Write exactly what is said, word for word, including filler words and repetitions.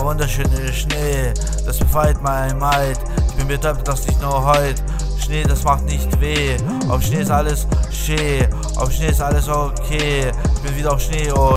wunderschöne Schnee, das befreit mein Maid. Ich bin betäubt, das nicht nur heute. Schnee, das macht nicht weh. Auf Schnee ist alles schön, auf Schnee ist alles okay. Ich bin wieder auf Schnee und